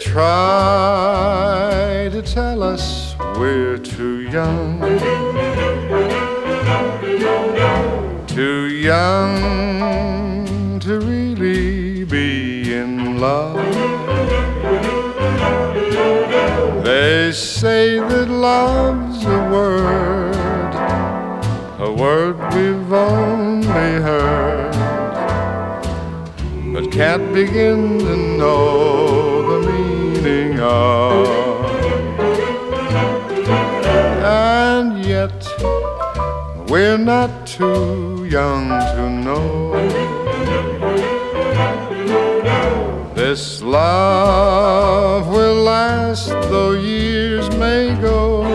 try to tell us we're too young, too young to really be in love. They say that love's a word we've only heard, but can't begin to know the meaning of. And yet we're not too young to know this love will last though years may go.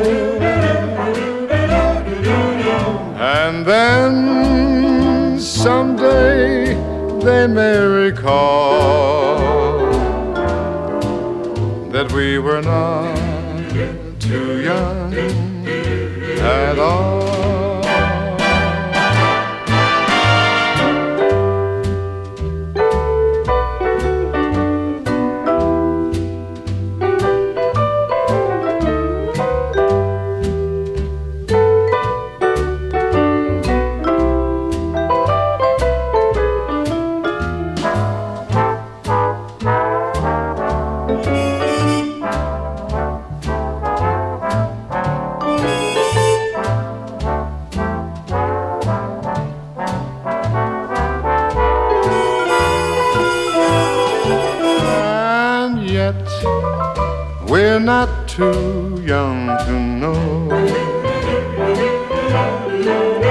And then someday they may recall that we were not too young at all. We're not too young to know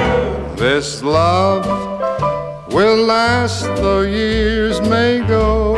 this love will last though years may go.